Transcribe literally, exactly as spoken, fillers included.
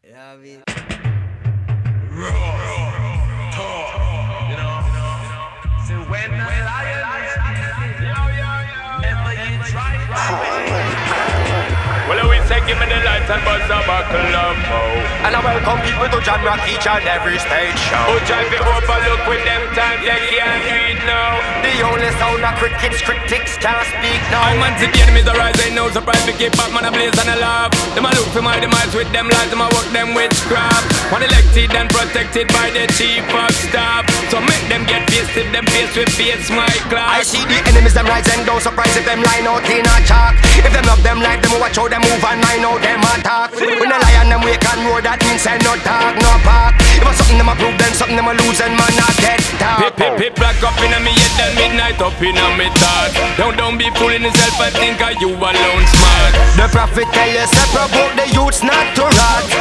Yeah, I mean. You know, so when the lion is ever you try well, we say give me the lights and buzz a buckle of oh. And I welcome people to John Rock each and every stage show. Who try to overlook with them times they can't do it now. The only sound of crickets, critics can't speak now. I'm on to the enemies arise, ain't no surprise. We keep up, man, a blaze and a laugh. Them a look for my demise with them lies, them a work them witchcraft. One elected and protected by the chief of staff. So make them get pissed if them face with face my class. I see the enemies them rise and don't surprise if them line out in a chalk. If them love them like them watch how them move and I know them attack. When the lion them wake and roar, that means say no talk, no park. If it's something them a prove, then something them a lose and man not get talk. Pip pip pip black up in a me head and midnight up in a me thought. Don't don't be fooling yourself and think are you alone smart. The prophet tell you say provoke the youths not to rot.